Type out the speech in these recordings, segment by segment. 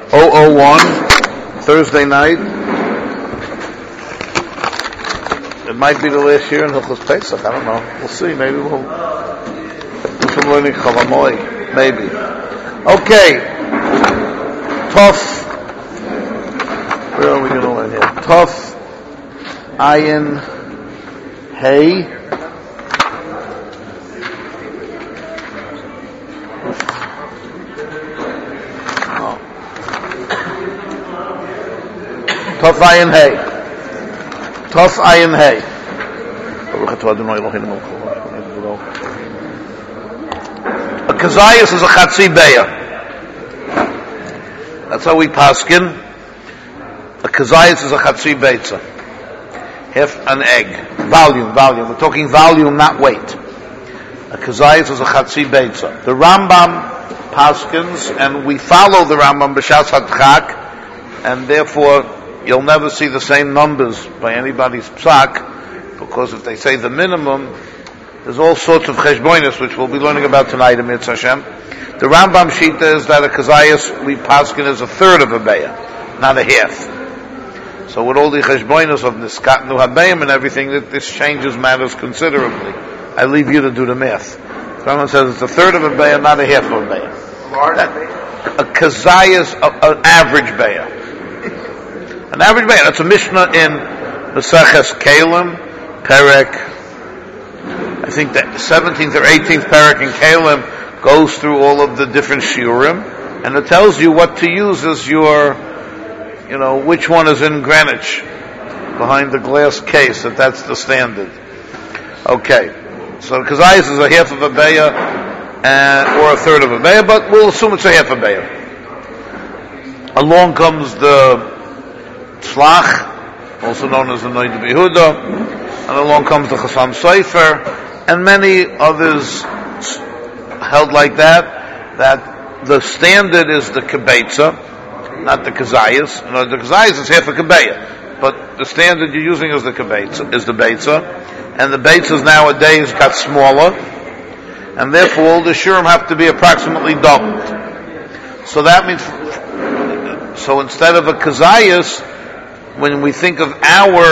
001, Thursday night. It might be the last year in Hilchos Pesach. I don't know. We'll see. Maybe we'll do some learning Chalamoy. Maybe. Okay. Tov. Where are we going to learn here? Tov. Ayin. Hey. Tov Ayin Hey. Tov Ayin Hey. A kazayas is a chatzi beya. That's how we paskin. A kazayas is a chatzi beitza. Half an egg. Volume. We're talking volume, not weight. A kazayas is a chatzi beitza. The Rambam paskins, and we follow the Rambam b'shas hadchak, and therefore you'll never see the same numbers by anybody's psak, because if they say the minimum, there's all sorts of cheshbonis, which we'll be learning about tonight in Mitzvah Hashem. The Rambam Shita is that a kazayas we paskin is a third of a beya, not a half. So with all the cheshbonis of niskat nu habayim and everything, this changes matters considerably. I leave you to do the math. The Rambam says it's a third of a beya, not a half of a beya. A kazayas, an average beya. An average beya. That's a Mishnah in Maseches Kalim, Perek, I think the 17th or 18th Perek in Kalim goes through all of the different shiurim, and it tells you what to use as your, which one is in Greenwich, behind the glass case, that's the standard. Okay. So kazayas is a half of a beya, or a third of a beya, but we'll assume it's a half a beya. Along comes the tzlach, also known as the Noid Behuda, and along comes the Chasam Sofer, and many others held like that the standard is the kibetza, not the kazayas. The kazayas is half a kibeya, but the standard you're using is the kibetza, is the beitza, and the beitzas nowadays got smaller, and therefore all the shurim have to be approximately doubled. So that means, so instead of a kazayas, when we think of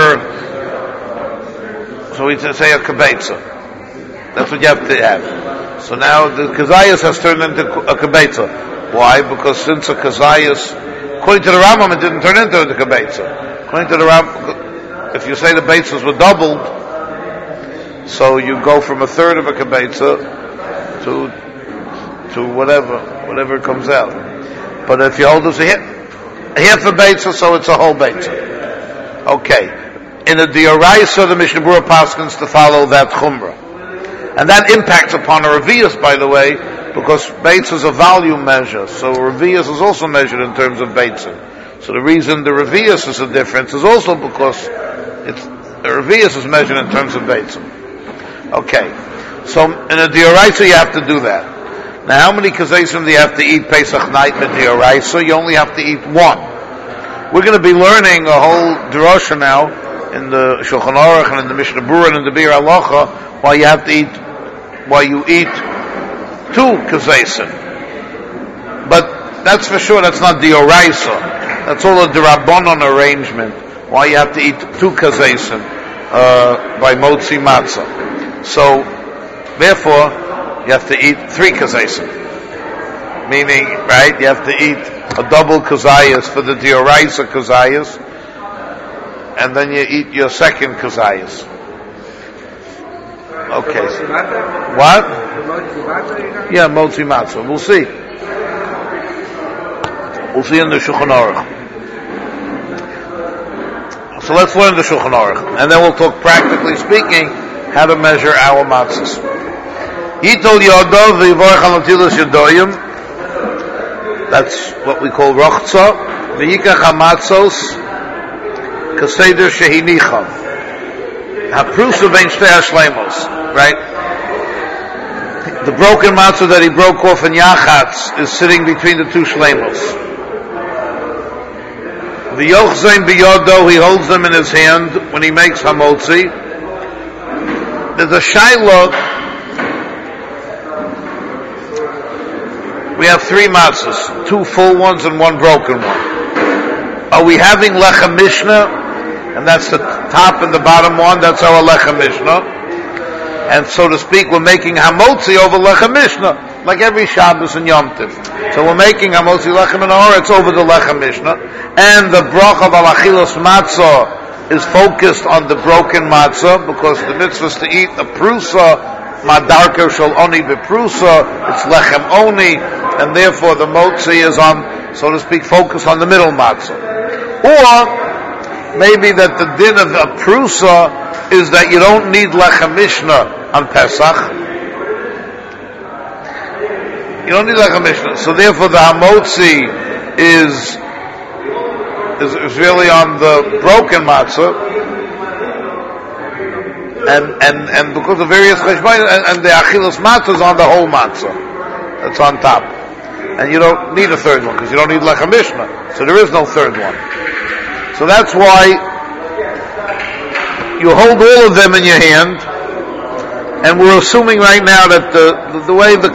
so we say a kibetza. That's what you have to have. So now the kazayas has turned into a kibetza. Why? Because since a kazayas, according to the Rambam, it didn't turn into a kibetza. According to the Rambam, if you say the beitzas were doubled, so you go from a third of a kibetza to whatever comes out. But if you hold this a half a beitza, so it's a whole beitza. Okay. In the Dioraisa, the Mishnah Berurah paskins to follow that chumrah. And that impacts upon a revius, by the way, because beitza is a volume measure. So revius is also measured in terms of beitza. So the reason the revius is a difference is also because the revius is measured in terms of beitza. Okay. So in a Dioraisa, you have to do that. Now, how many kazaysim do you have to eat Pesach night in Dioraisa? You only have to eat one. We're going to be learning a whole drasha now in the Shulchan Aruch and in the Mishnah Berurah and in the Bir Halacha why you eat two kazaysim. But that's for sure, that's not Dioraisa. That's all a D'Rabbanan arrangement. Why you have to eat two kazaysim by Motzi Matzah. So, therefore, you have to eat three kazaysim. Meaning, right, you have to eat a double kazayas for the Dioraisa kazayas, and then you eat your second kazayas. Okay. What? Yeah, Motzi Matzah. We'll see. We'll see in the Shulchan Aruch. So let's learn the Shulchan Aruch, and then we'll talk practically speaking how to measure our matzahs. Yitol Yodov v'yivorech al natilas yadoyim. That's what we call rochza. V'yikach hamatzos kaseder shehinicham. Haprusa vein shtei hashleimos. Right? The broken matzah that he broke off in Yachatz is sitting between the two shleimos. The yochzein biyodo, he holds them in his hand when he makes hamotzi. There's a shaila We have 3 matzahs, 2 full ones and 1 broken one. Are we having lechem mishnah? And that's the top and the bottom one, that's our lechem mishnah. And so to speak, we're making hamotzi over lechem mishnah, like every Shabbos and Yom Tov. So we're making hamotzi lechem and it's over the lechem mishnah. And the bracha of alachilos matzah is focused on the broken matzah, because the mitzvah is to eat a prusa, madarker shall only be prusa, it's lechem only, and therefore the motzi is on, so to speak, focused on the middle matzah. Or maybe that the din of a prusa is that you don't need lechem mishnah on Pesach. You don't need lechem mishnah. So therefore the hamotzi is really on the broken matzah, and because of various cheshbonos, and the achilas matzah is on the whole matzah. That's on top. And you don't need a third one, because you don't need lechem mishnah. So there is no third one. So that's why you hold all of them in your hand, and we're assuming right now that the way the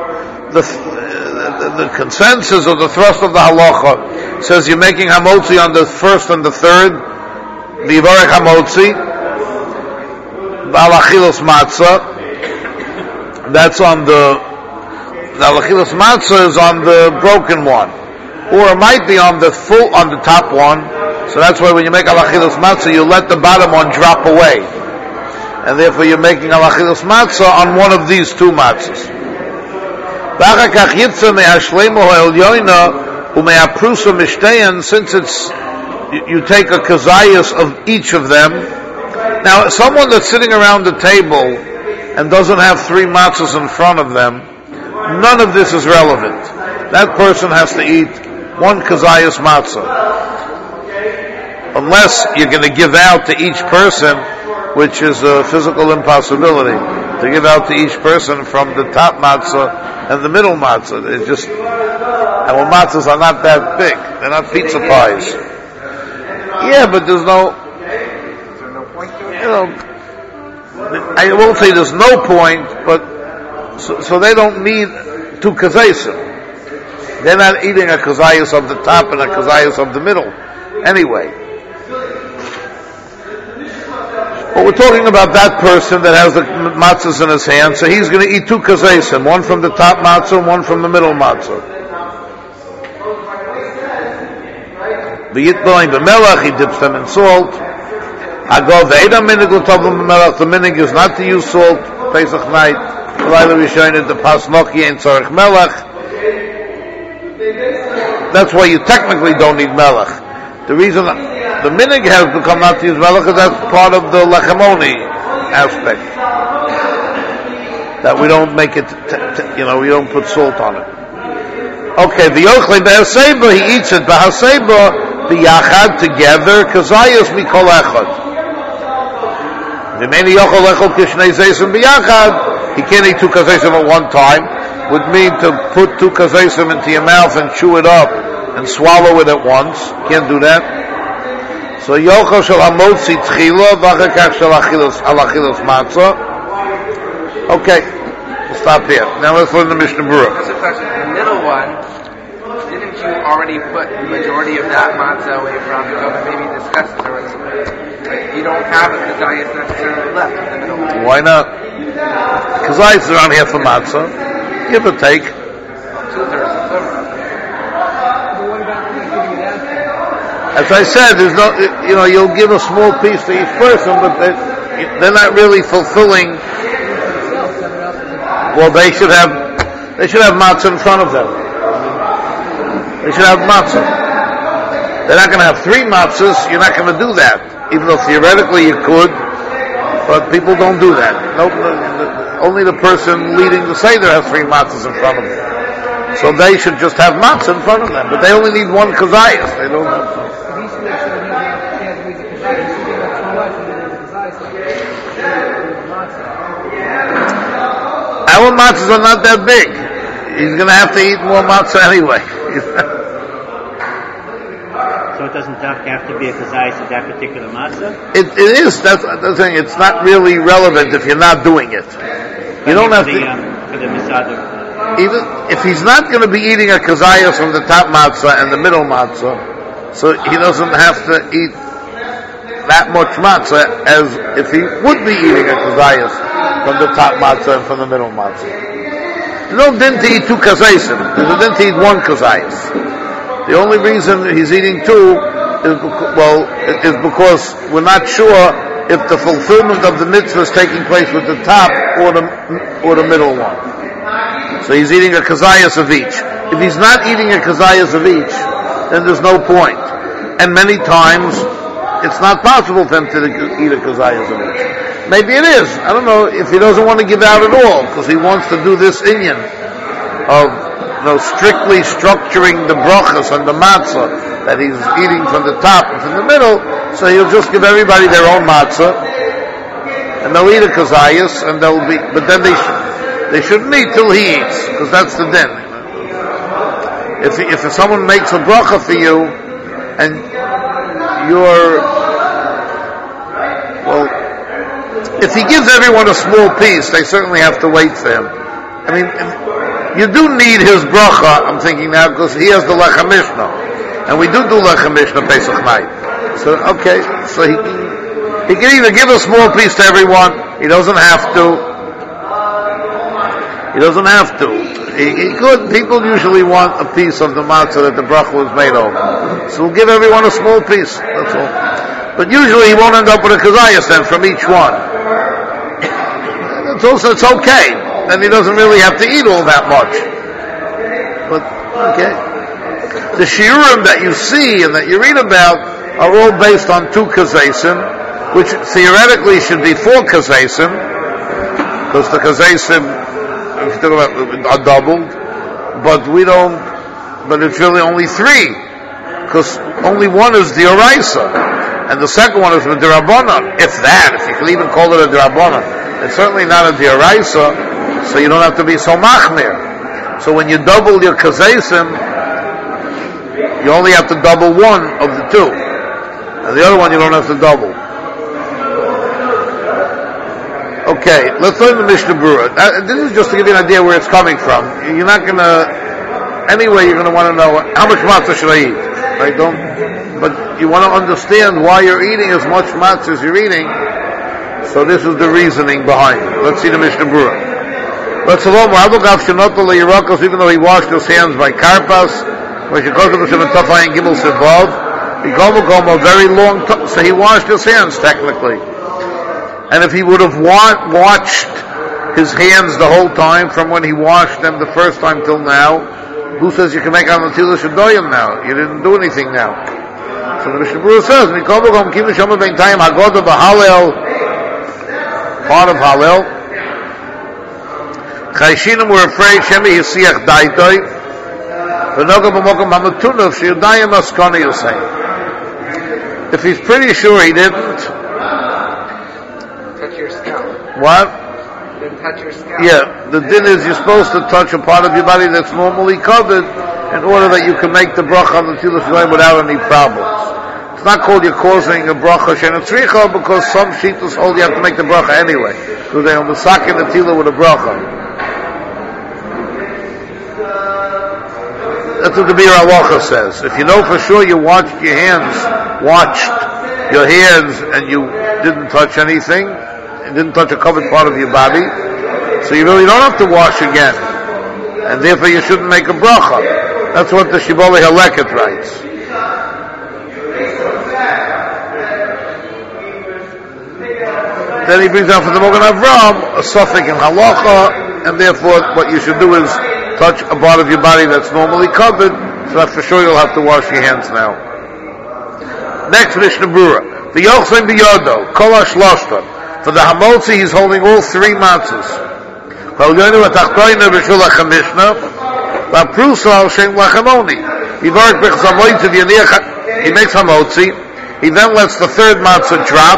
consensus or the thrust of the halacha says you're making hamotzi on the first and the third, the yivarech hamotzi, ba'alachilos matzah, that's on the alachilos matzah is on the broken one, or it might be on the top one. So that's why when you make alachilos matzah, you let the bottom one drop away, and therefore you're making alachilos matzah on one of these 2 matzahs. Since it's you take a kazayas of each of them. Now, someone that's sitting around the table and doesn't have 3 matzahs in front of them, none of this is relevant. That person has to eat 1 kazayas matzah. Unless you're going to give out to each person, which is a physical impossibility, to give out to each person from the top matzah and the middle matzah. It's just, our matzahs are not that big. They're not pizza pies. Yeah, but there's no I won't say there's no point, but so they don't need 2 kazaysim. They're not eating a kazayas of the top and a kazayas of the middle. Anyway. But we're talking about that person that has the matzahs in his hand, so he's going to eat 2 kazaysim, 1 from the top matzah and 1 from the middle matzah. He dips them in salt. The minig is not to use salt, Pesach night, the pasnoki and tzarech melech. That's why you technically don't need melech. The reason the minig has become not to use melech is that's part of the lechemoni aspect. That we don't make it, we don't put salt on it. Okay, the yochle b'haseba, he eats it b'haseba, b'yachad, together, kazayas mikol echad. He can't eat 2 kazaysim at one time. Would mean to put 2 kazaysim into your mouth and chew it up and swallow it at once. Can't do that. So yochel shel hamotzi tchila v'achakach shel alachilos matzah. Okay, we'll stop here. Now let's learn the Mishnah Berurah. That's a question. The middle one, didn't you already put the majority of that matzah away from the oven? Maybe discuss it already. But you don't have a kazayas necessarily left in the middle one. Why not? Kazayas is around half a matzah. Give or take. 2/3. As I said, there's no, you'll give a small piece to each person, but they're not really fulfilling. Well, they should have matzah in front of them. They should have matzah. They're not going to have 3 matzahs. You're not going to do that, even though theoretically you could. But people don't do that. Only the person leading the Seder has 3 matzahs in front of them. So they should just have matzah in front of them. But they only need 1 kazayas. They don't have to. Our matzahs are not that big. He's going to have to eat more matzah anyway. So it doesn't have to be a kazayas of that particular matzah? It is. That's the thing. It's not really relevant if you're not doing it. You don't have to. For the masada. even if he's not going to be eating a kazayas from the top matzah and the middle matzah, so he doesn't have to eat that much matzah as if he would be eating a kazayas from the top matzah and from the middle matzah. There's no din to eat two kazayasim. There's a din to eat one kazayas. The only reason he's eating two is because we're not sure if the fulfillment of the mitzvah is taking place with the top or the middle one. So he's eating a kazayas of each. If he's not eating a kazayas of each, then there's no point. And many times, it's not possible for him to eat a kazayas of each. Maybe it is. I don't know if he doesn't want to give out at all, because he wants to do this inyan of strictly structuring the brachas and the matzah that he's eating from the top and from the middle, so he'll just give everybody their own matzah, and they'll eat a kazayas, and but then they shouldn't eat till he eats, because that's the din. If someone makes a bracha for you, and if he gives everyone a small piece, they certainly have to wait for him. I mean, you do need his bracha, I'm thinking now, because he has the Lechem Mishnah. And we do Lechem Mishnah Pesach night. So, okay, so he can either give a small piece to everyone, he doesn't have to. He could. People usually want a piece of the matzah that the bracha was made of. So we'll give everyone a small piece, that's all. But usually he won't end up with a kazayas then from each one. It's okay. Then he doesn't really have to eat all that much. But, okay. The shiurim that you see and that you read about are all based on 2 kazaysim, which theoretically should be 4 kazaysim, because the kazaysim, if you talk about, are doubled, but it's really only 3, because only one is the oraisa, and the second one is the derabbanan, if you can even call it a derabbanan. It's certainly not a deraisa, so you don't have to be so machmir. So when you double your kazaysim, you only have to double one of the 2, and the other one you don't have to double. Okay, let's learn the Mishnah Berurah. This is just to give you an idea where it's coming from. You're not going to, anyway, you're going to want to know how much matzah should I eat. But you want to understand why you're eating as much matzah as you're eating. So this is the reasoning behind it. Let's see the Mishnah Berurah. Even though he washed his hands by karpas, which goes to the Tafayim Gimel Sivav, he a very long time, so he washed his hands technically. And if he would have watched his hands the whole time from when he washed them the first time till now, who says you can make on the Tila Shadoyim now? You didn't do anything now. So the Mishnah Berurah says, part of Hallel, Chayshinim were afraid Shemi Yisiach Daitoi, if he's pretty sure he didn't touch your scalp. What? Didn't touch your scalp. Yeah, the din is you're supposed to touch a part of your body that's normally covered in order that you can make the bracha on the Tila Shadoyim without any problems. It's not called you're causing a bracha shenetzricha, because some shittas hold you have to make the bracha anyway, because they are masakin the Tila with a bracha. That's what the Bir Halacha says. If you know for sure you washed your hands and you didn't touch anything, you didn't touch a covered part of your body, so you really don't have to wash again, and therefore you shouldn't make a bracha. That's what the Shibbolei Haleket writes. Then he brings down for the Mogen Avram a suffix in halacha, and therefore what you should do is touch a part of your body that's normally covered, so that for sure you'll have to wash your hands now. Next Mishnah Berurah. The Yochsein Biyodo, Kol HaShlashta. For the Hamotzi, he's holding all 3 matzahs. He makes Hamotzi, he then lets the 3rd matzah drop,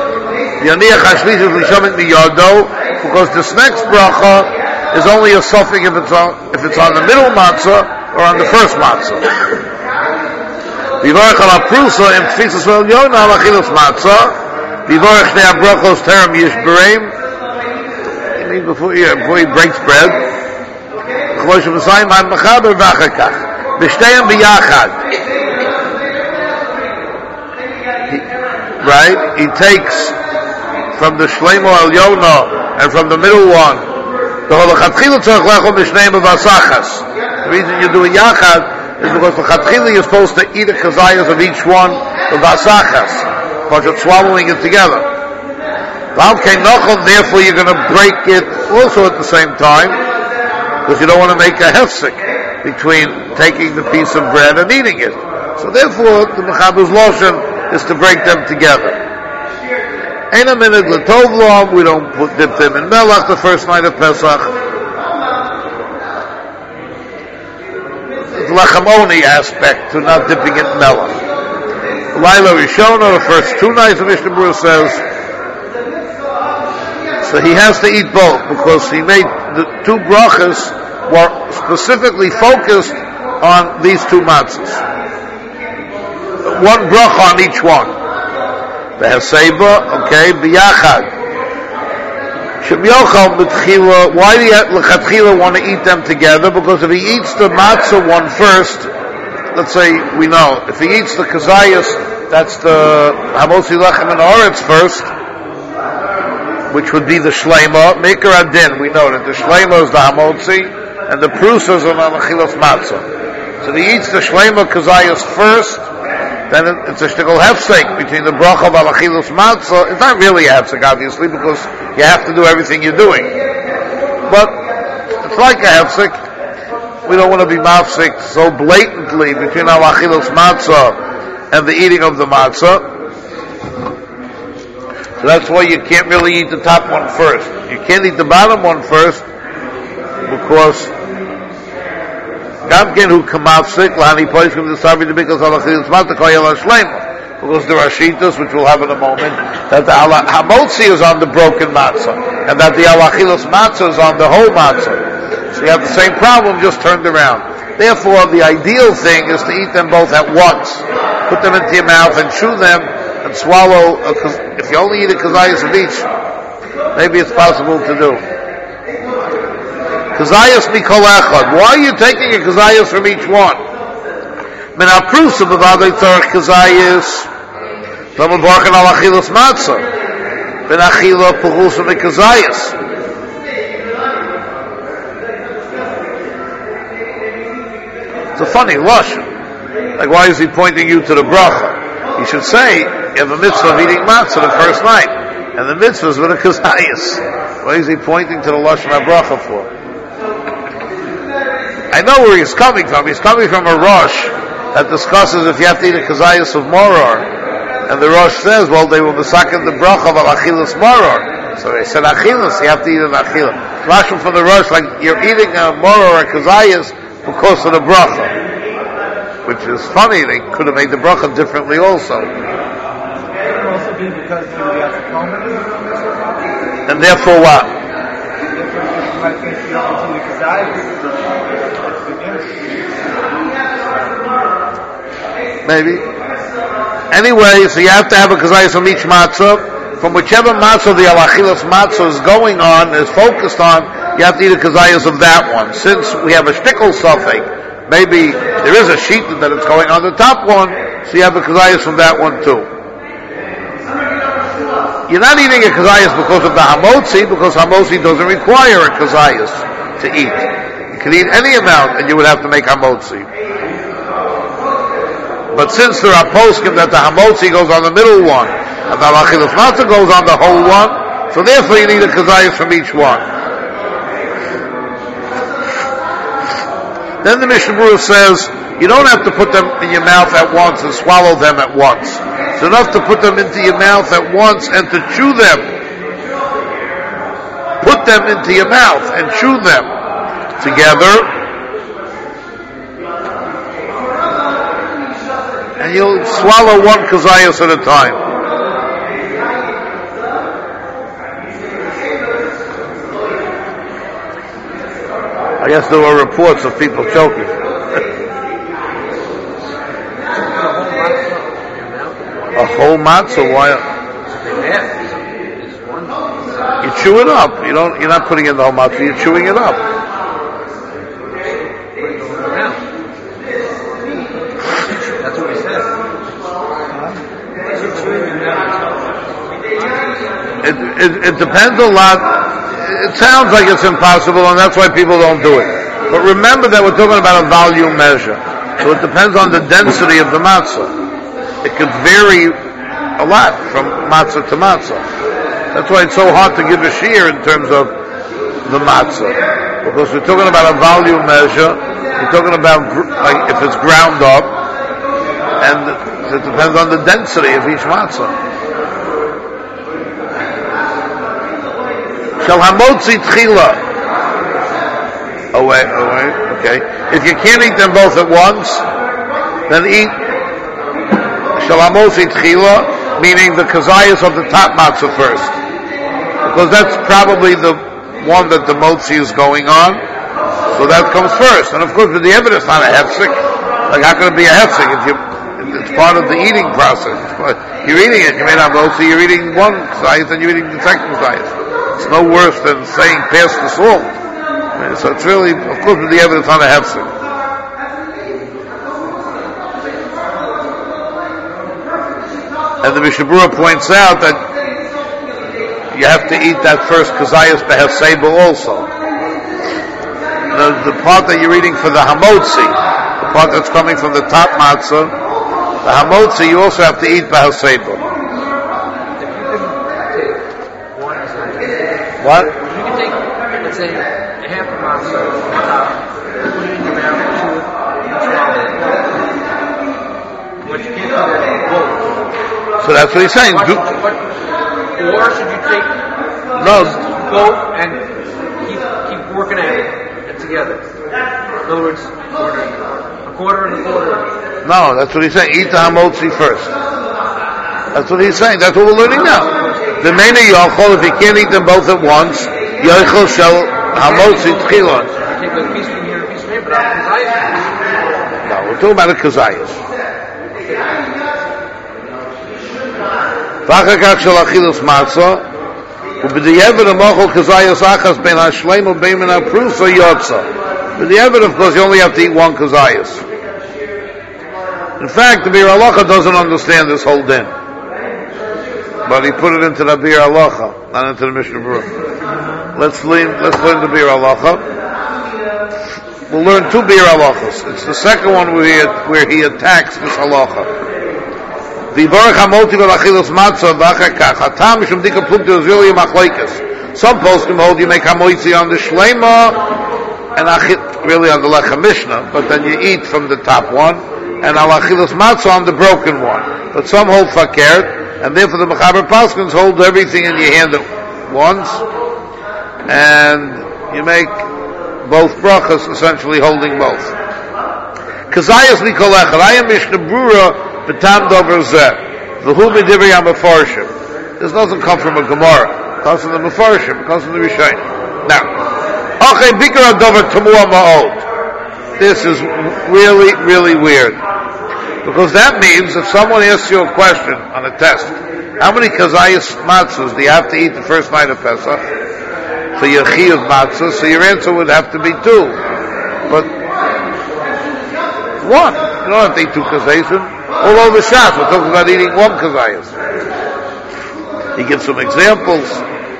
because this next bracha is only a suffix if it's on the middle matzah or on the first matzah. Vivarech al aprusa im tfisas vel yona al achilas matzah. Vivarech shnei abrachos terem yishbereim. It means before he breaks bread. כמו שמסיים עד מחבר ואחר כך. בשתיהם ביחד. Right? He takes from the Shleimo Elyono and from the middle one. The reason you do a yachad is because the Chatchila you're supposed to eat the kazayas of each one, the vasachas, because you're swallowing it together. Therefore you're going to break it also at the same time, because you don't want to make a hefsek between taking the piece of bread and eating it. So therefore the Mechaber's Loshen is to break them together. Ain't a minute l'tov lo, we don't dip them in melach the first night of Pesach. The lachamoni aspect to not dipping it in melach. Laila Rishona, the first 2 nights of Mishnah Berurah says, so he has to eat both because he made the 2 brachas were specifically focused on these 2 matzahs. 1 bracha on each one. The Haseba, okay, biyachad. Shem yochal b'tchila. Why do you l'chatchila want to eat them together? Because if he eats the matzah one first, let's say we know, if he eats the kazayas, that's the hamotzi lechem and oretz first, which would be the shleima, maker adin. We know that the shleima is the hamotzi, and the prusas are on the chilas matzah. So if he eats the shleima kazayas first, then it's a shtickle hefsek between the bracha of alachilos matzah. It's not really a hefsek, obviously, because you have to do everything you're doing. But it's like a hefsek. We don't want to be mafsek so blatantly between alachilos matzah and the eating of the matzah. So that's why you can't really eat the top one first. You can't eat the bottom one first because Gamken who kamafsik lani poiskim the savi the because alachilos matzah koyel shleima. Because there are shitas which we'll have in a moment that the hamotzi is on the broken matzah and that the alachilos matzah is on the whole matzah. So you have the same problem just turned around. Therefore, the ideal thing is to eat them both at once. Put them into your mouth and chew them and swallow. If you only eat a kazayas of each, maybe it's possible to do. Kazayas mikol echad. Why are you taking a kazayas from each one? Min ha'prusa b'vadei tzarech kazayas. Tamad barkan al achilas matzah. Ben achila puchusa mikazayas. It's a funny lashon. Like, why is he pointing you to the bracha? He should say, you have a mitzvah of eating matzah the first night, and the mitzvah is with a kazayas. Why is he pointing to the lashon bracha for? I know where he's coming from. He's coming from a Rosh that discusses if you have to eat a kazayas of moror, and the Rosh says, well, they will masakin the bracha of achilas moror. So they said achilas, you have to eat an achilah. Lashon from the Rosh, like you're eating a moror or a kazayas because of the bracha, which is funny. They could have made the bracha differently also. It could also be because of the afikomen. And therefore what? Maybe. Anyway, so you have to have a kazayas from each matzah. From whichever matzah the alachilas matzah is going on, is focused on, you have to eat a kazayas of that one. Since we have a shtickle suffix, maybe there is a sheet that it's going on the top one, so you have a kazayas from that one too. You're not eating a kazayas because of the hamotzi, because hamotzi doesn't require a kazayas to eat. You can eat any amount and you would have to make hamotzi. But since there are poskim that the hamotzi goes on the middle one, and the alachilas matzah goes on the whole one, so therefore you need a kazayas from each one. Then the Mishnah Berurah says, you don't have to put them in your mouth at once and swallow them at once. It's enough to put them into your mouth at once and to chew them. Put them into your mouth and chew them together. And you'll swallow one kazayas at a time. I guess there were reports of people choking. A whole matzah? Why? You chew it up. You're not putting in the whole matzah. You're chewing it up. It depends a lot. It sounds like it's impossible, and that's why people don't do it. But remember that we're talking about a volume measure. So it depends on the density of the matzah. It could vary a lot from matzah to matzah. That's why it's so hard to give a shear in terms of the matzah. Because we're talking about a volume measure. We're talking about like if it's ground up, and it depends on the density of each matzah. Shall hamotzi tchila. Oh wait, okay. If you can't eat them both at once, then eat shall hamotzi tchila, meaning the kazayas of the top matzah first. Because that's probably the one that the motzi is going on. So that comes first. And of course, with the evidence, not a hefsek. Like, how can it be a hefsek if it's part of the eating process? You're eating it, you may not motzi, you're eating one kazayas and you're eating the second kazayas. It's no worse than saying pass the salt. So it's really, of course, with the evidence on a hefsek. And the Mishnah Berurah points out that you have to eat that first kazayas behefseba also. The part that you're eating for the hamotzi, the part that's coming from the top matzah, the hamotzi you also have to eat behefseba. What? You can take, let's say, half a matzah on top, put it in your mouth, chew it, and swallow it. But you can't do that both. So that's what he's saying. Or should you take both and keep working at it together? In other words, a quarter and a quarter. No, that's what he's saying. Eat the hamotzi first. That's what he's saying. That's what we're learning now. The main yochol, if you can't eat them both at once, yochol shall hamotzi tchilon. Take a piece from here and a piece from here, but not kazayas. No, we're talking about a kazayas. ואחר כך של אכילוס מצה, ובדיעבד המאכל כזayas achas ben hashleim u'bein min ha'prus yotza. B'di'eved, of course, you only have to eat one kazayas. In fact, the Bir Halacha doesn't understand this whole din, but he put it into the Bir Halacha, not into the Mishnah Berurah. Let's learn the Bir Halacha. We'll learn two Bir Halachas. It's the second one where he attacks this halacha. Some poskim hold you make hamoitzi on the shleima and really on the lechem mishnah, but then you eat from the top one, and al achilas matzah on the broken one. But some hold fakert, and therefore the mechaber paskins hold everything in your hand at once, and you make both brachas, essentially holding both. Kazayas mikol echad. I am Mishnah Berurah b'tam dover zeh. V'hu b'divrei ha'mefarshim. This doesn't come from a Gemara. It comes from the Mefarshim. It comes from the Rishonim. Now, achei bikar dover tamua ma'od. This is really, really weird. Because that means if someone asks you a question on a test, how many kazayas matzahs do you have to eat the first night of Pesach? So your chi of matzah, so your answer would have to be 2. But 1. You don't have to eat 2 kazayas. All over Shas, we're talking about eating 1 kazayas. He gives some examples.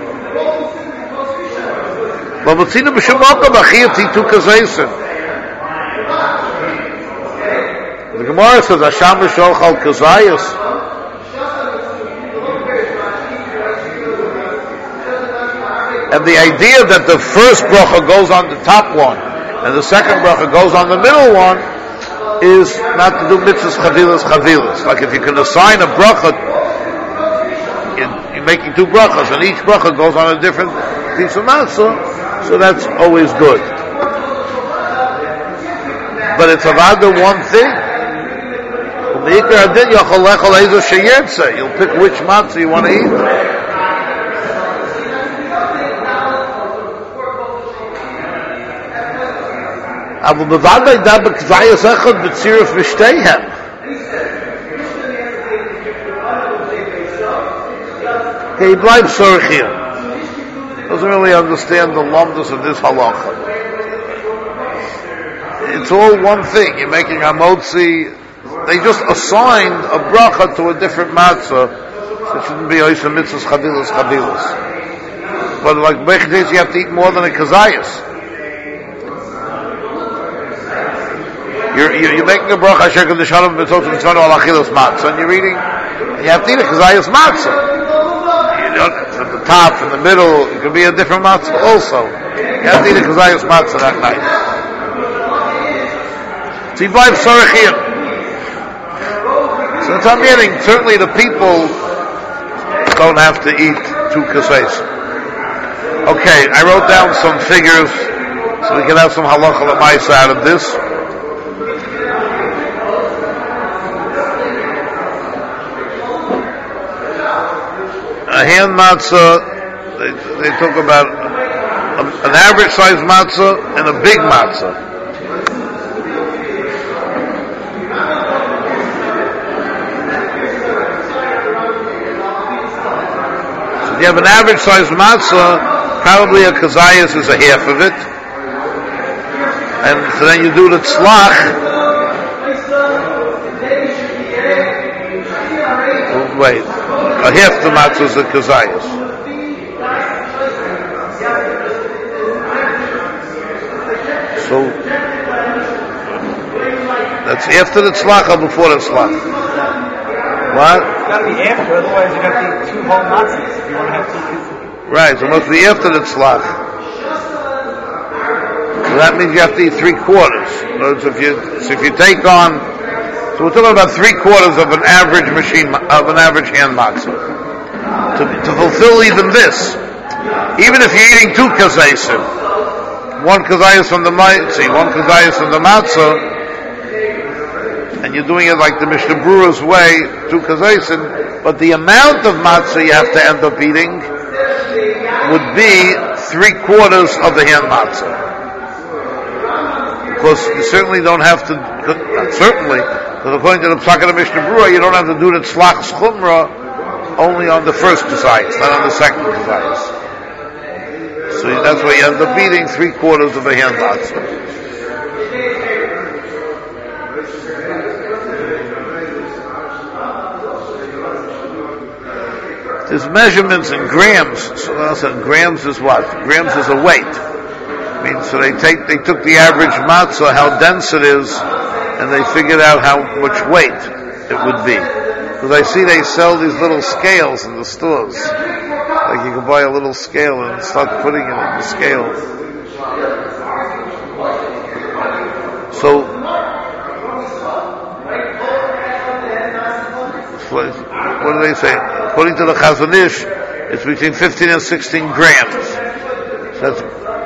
But Matzina b'shem makom achiyat 2 kazayas. The Gemara says, Hasham v'sholchal kazayas. And the idea that the first bracha goes on the top one, and the second bracha goes on the middle one, is not to do mitzvahs chavilas. Like if you can assign a bracha, you're making 2 brachas, and each bracha goes on a different piece of matzah, so that's always good. But it's about the one thing. You'll pick which matzah you want to eat. אבל בוודאי da b'kzayas echad b'tziruf v'shteihem. Okay, he bleibt sorg here. Doesn't really understand the lumdus of this halacha. It's all one thing. You're making hamotzi. They just assigned a bracha to a different matzah So it shouldn't be oisem mitzvahs chadilus. But like Bechdesh, you have to eat more than a kazayas. You're making a bracha shekel d'shalom b'totzim mitzvah al achilos matzah, and you're eating, and you have to eat a kazayas matzah. From the top, from the middle, it could be a different matzah also. You have to eat a kazayas matzah that night. So you buy b'sorechiyim. So it's I'm getting, certainly the people don't have to eat 2 kazayas. Okay, I wrote down some figures so we can have some halacha l'maisa out of this. A hand matzah, they talk about an average size matzah and a big matzah. So if you have an average size matzah, probably a kazayas is a half of it. And so then you do the tzlach. Oh, wait. A half the matzah is a kazayas. So that's after the tzlach or before the tzlach? What? It's got to be after, otherwise you got to eat 2 whole matzahs if you want to have 2 Right, so it must be after the tzlach. So that means you have to eat 3/4. In other words, if you take on, so we're talking about 3/4 of an average average hand matzah. To fulfill even this, even if you're eating 2 kazaysim, 1 kazayas from the matzah, 1 kazayas from the matzah, and you're doing it like the Mishnah Berurah's way, 2 kazaysim, but the amount of matzah you have to end up eating would be 3/4 of the hand matzah. Because you certainly don't have to, certainly, because according to the Psak of the Mishnah Berurah, you don't have to do the tzlach's chumrah only on the first kazayas, not on the second kazayas. So that's why you end up eating 3/4 of a hand matzah. There's measurements in grams. So grams is what? Grams is a weight. I mean, so they took the average matzah, how dense it is, and they figured out how much weight it would be. Because I see they sell these little scales in the stores. Like you can buy a little scale and start putting it on the scale. So, what do they say? According to the Chazon Ish, it's between 15 and 16 grams. So that's,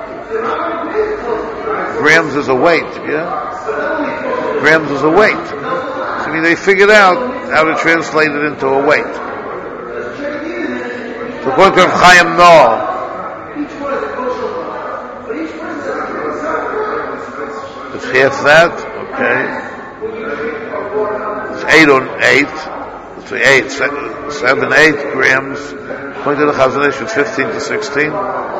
grams is a weight, yeah? Grams is a weight. So I mean, they figured out how to translate it into a weight. So according to Chaim Noah, it's half that, okay. It's 8 on 8. So 7, 8 grams. According to the Chazon Ish, it's 15 to 16.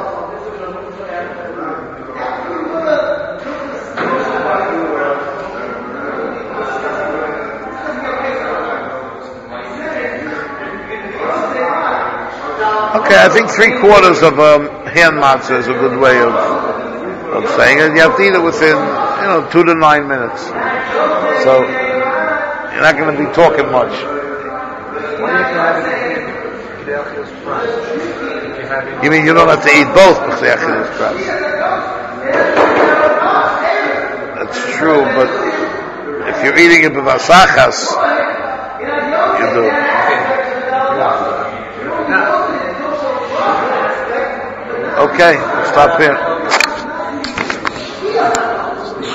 Okay, I think 3/4 of hand matzah is a good way of saying it. You have to eat it within, 2 to 9 minutes. So you're not going to be talking much. You mean you don't have to eat both b'chei achilus pras? That's true, but if you're eating it b'vasachas, you do. Okay, stop here.